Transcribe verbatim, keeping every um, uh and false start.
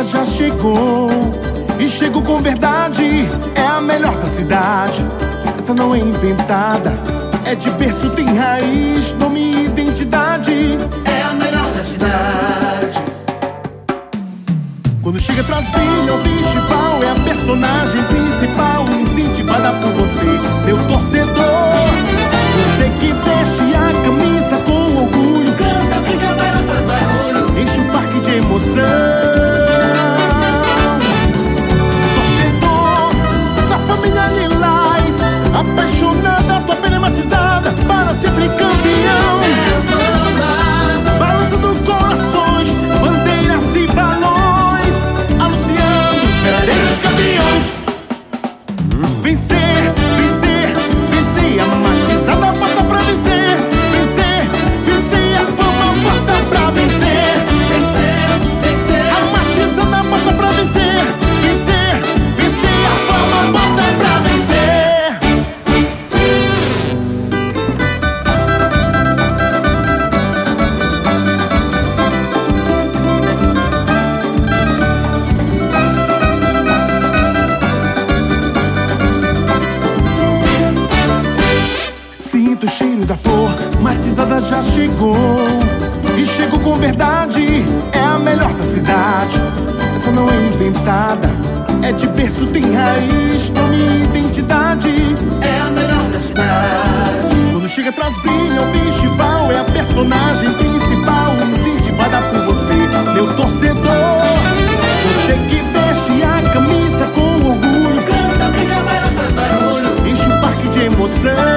já chegou, e chegou com verdade, é a melhor da cidade. Essa não é inventada, é de berço, tem raiz, nome e identidade. É a melhor da cidade. Quando chega traz brilho, o festival é a personagem principal, incentivada por você, meu torcedor. Você que veste a camisa com orgulho, canta, brincadeira, faz barulho, enche o parque de emoção. Apaixonada, tua pena é matizada para sempre campeão. Balançando corações, bandeiras e balões, anunciando os verdadeiros campeões. Vencer, vencer, vencer, a matizada bota pra vencer. Vencer, vencer, a fama bota pra vencer. Vencer, vencer, a matizada bota pra vencer. Vencer, vencer, a fama bota pra vencer. Sinto o cheiro da flor, matizada já chegou, e chegou com verdade, é a melhor da cidade. Essa não é inventada, é de berço, tem raiz, nome e identidade. é a melhor da cidade. Quando chega traz brilho, o festival é a personagem principal, incentivada por você, meu torcedor. Você que veste a camisa com orgulho, Canta, brincadeira, faz barulho, enche o parque de emoção.